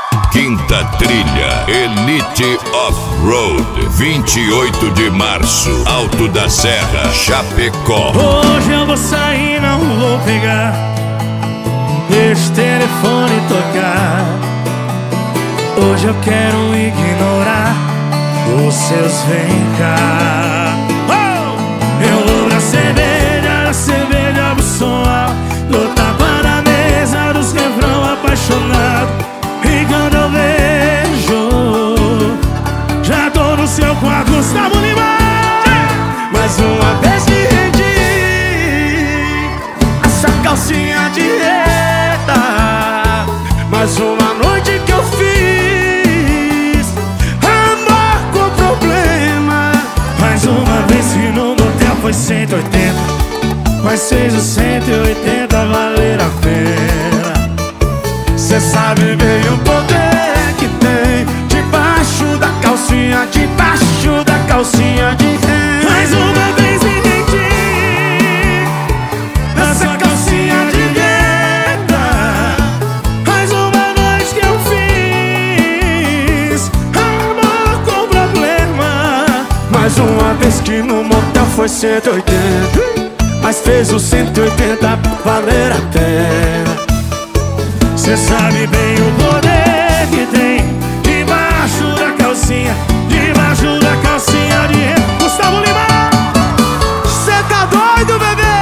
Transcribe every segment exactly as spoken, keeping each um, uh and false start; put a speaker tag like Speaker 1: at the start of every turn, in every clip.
Speaker 1: Quinta Trilha Elite Off-Road, vinte e oito de março, Alto da Serra, Chapecó.
Speaker 2: Hoje eu vou sair, não vou pegar, deixa o telefone tocar. Hoje eu quero ignorar os seus vem cá. Oh! Eu vou pra cerveja, na cerveja do som alto, dou tapa na mesa dos refrão apaixonado. E quando eu vejo, já tô no seu quarto, Gustavo Lima. Mais uma vez que rendi essa calcinha de reta, mais uma noite que eu fiz amor com problema. Mais uma vez que no motel foi cento e oitenta, mas fez os cento e oitenta valer a pena. Cê sabe bem o poder que tem debaixo da calcinha, debaixo da calcinha de renda. Mais uma vez me entendi nessa calcinha de renda. Mais uma noite que eu fiz amor com problema. Mais uma vez que no motel foi cento e oitenta, mas fez os cento e oitenta valer a pena. Cê sabe bem o poder que tem debaixo da calcinha, debaixo da calcinha de renda. Gustavo Lima, cê tá doido, bebê?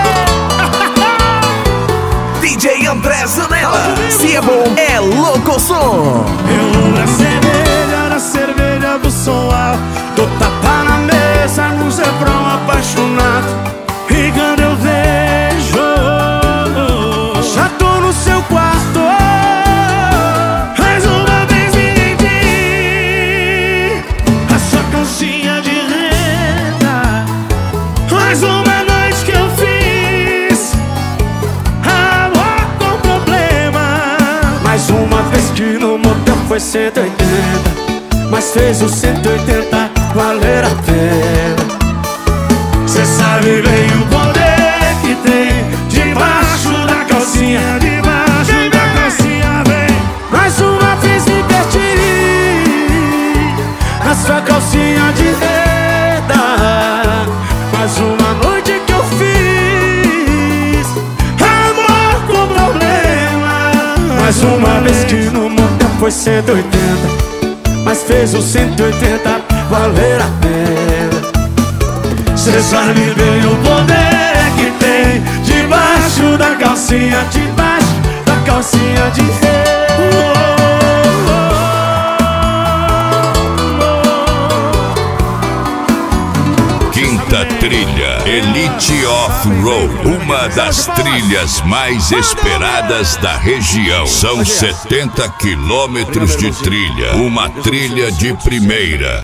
Speaker 3: D J André Zanella, se é bom, é louco som.
Speaker 2: Eu vou na cerveja, na cerveja do som alto, dou tapa na mesa, no refrão apaixonado. E quando eu vejo, já tô no seu quarto. Mais uma noite que eu fiz amor com problema. Mais uma vez que no motel foi cento e oitenta, mas fez os cento e oitenta valer a pena. Cê sabe bem o poder que tem debaixo da calcinha, debaixo da calcinha, vem. Mais uma vez me perdi na sua calcinha de renda. Mais uma noite que eu fiz amor com problema. Mais uma vez que no motel foi cento e oitenta, mas fez os cento e oitenta valer a pena. Cê sabe bem o poder que tem debaixo da calcinha, debaixo da calcinha de renda.
Speaker 1: Quinta Trilha Elite Off-Road, uma das trilhas mais esperadas da região. São setenta quilômetros de trilha, uma trilha de primeira.